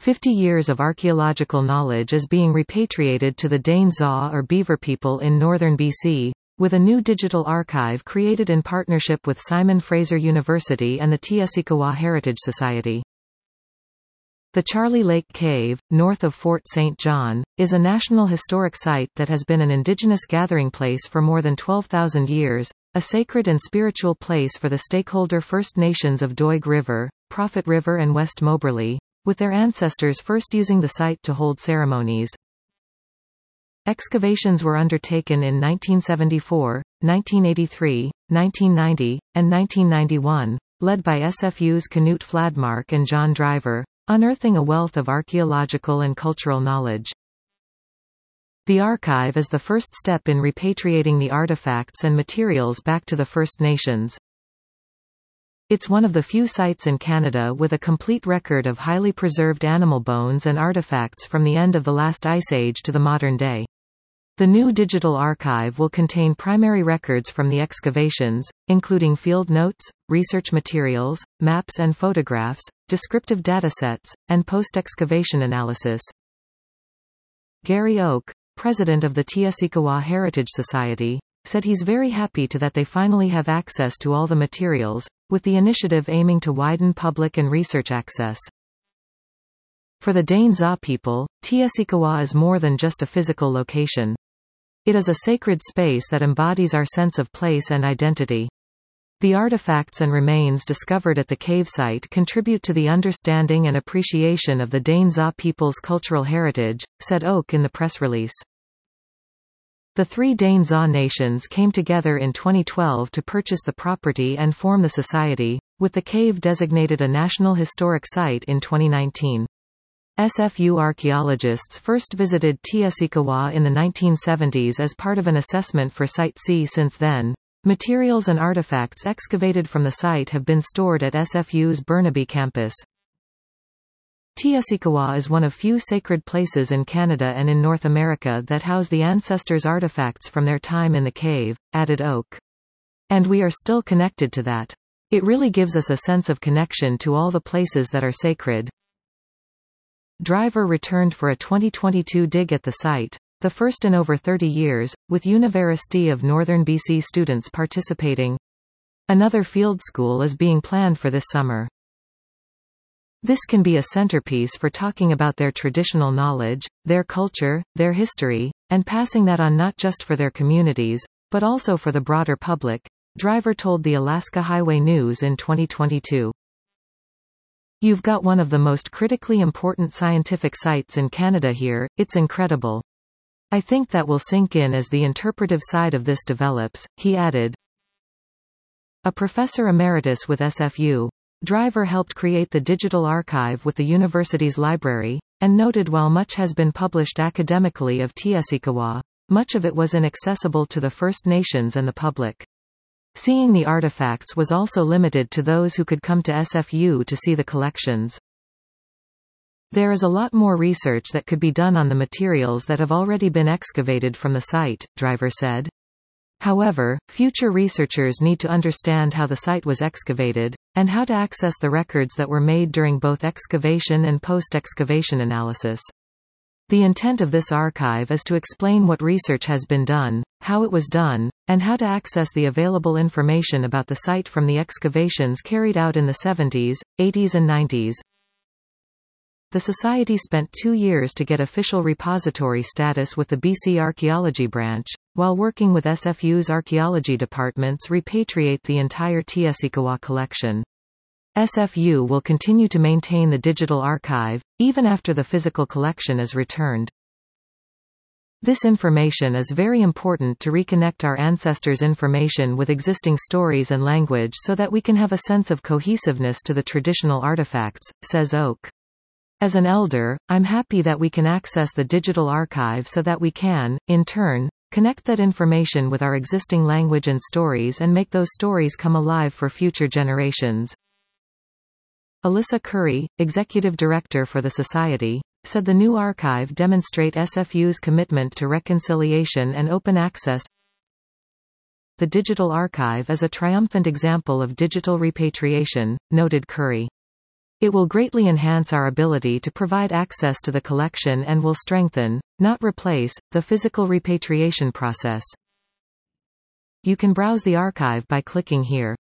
50 years of archaeological knowledge is being repatriated to the Dane Zaa or Beaver people in northern BC, with a new digital archive created in partnership with Simon Fraser University and the Tsikawa Heritage Society. The Charlie Lake Cave, north of Fort St. John, is a National Historic Site that has been an indigenous gathering place for more than 12,000 years, a sacred and spiritual place for the stakeholder First Nations of Doig River, Prophet River and West Moberly, with their ancestors first using the site to hold ceremonies. Excavations were undertaken in 1974, 1983, 1990, and 1991, led by SFU's Knut Fladmark and John Driver, unearthing a wealth of archaeological and cultural knowledge. The archive is the first step in repatriating the artifacts and materials back to the First Nations. It's one of the few sites in Canada with a complete record of highly preserved animal bones and artifacts from the end of the last ice age to the modern day. The new digital archive will contain primary records from the excavations, including field notes, research materials, maps and photographs, descriptive datasets, and post-excavation analysis. Gary Oak, president of the Tsikawa Heritage Society, said he's very happy that they finally have access to all the materials, with the initiative aiming to widen public and research access. For the Dane Zaa people, Tsikawa is more than just a physical location. It is a sacred space that embodies our sense of place and identity. The artifacts and remains discovered at the cave site contribute to the understanding and appreciation of the Dane Zaa people's cultural heritage, said Oak in the press release. The three Dane Zaa nations came together in 2012 to purchase the property and form the society, with the cave designated a National Historic Site in 2019. SFU archaeologists first visited Tsikawa in the 1970s as part of an assessment for Site C. Since then, materials and artifacts excavated from the site have been stored at SFU's Burnaby campus. Tsikawa is one of few sacred places in Canada and in North America that house the ancestors' artifacts from their time in the cave, added Oak. And we are still connected to that. It really gives us a sense of connection to all the places that are sacred. Driver returned for a 2022 dig at the site, the first in over 30 years, with University of Northern BC students participating. Another field school is being planned for this summer. This can be a centerpiece for talking about their traditional knowledge, their culture, their history, and passing that on not just for their communities, but also for the broader public, Driver told the Alaska Highway News in 2022. You've got one of the most critically important scientific sites in Canada here, it's incredible. I think that will sink in as the interpretive side of this develops, he added. A professor emeritus with SFU, Driver helped create the digital archive with the university's library, and noted while much has been published academically of Tsikawa, much of it was inaccessible to the First Nations and the public. Seeing the artifacts was also limited to those who could come to SFU to see the collections. There is a lot more research that could be done on the materials that have already been excavated from the site, Driver said. However, future researchers need to understand how the site was excavated, and how to access the records that were made during both excavation and post-excavation analysis. The intent of this archive is to explain what research has been done, how it was done, and how to access the available information about the site from the excavations carried out in the 70s, 80s and 90s. The Society spent 2 years to get official repository status with the BC Archaeology Branch, while working with SFU's archaeology departments repatriate the entire Tsikawa collection. SFU will continue to maintain the digital archive, even after the physical collection is returned. This information is very important to reconnect our ancestors' information with existing stories and language so that we can have a sense of cohesiveness to the traditional artifacts, says Oak. As an elder, I'm happy that we can access the digital archive so that we can, in turn, connect that information with our existing language and stories and make those stories come alive for future generations. Alyssa Curry, executive director for the Society, said the new archive demonstrate SFU's commitment to reconciliation and open access. The digital archive is a triumphant example of digital repatriation, noted Curry. It will greatly enhance our ability to provide access to the collection and will strengthen, not replace, the physical repatriation process. You can browse the archive by clicking here.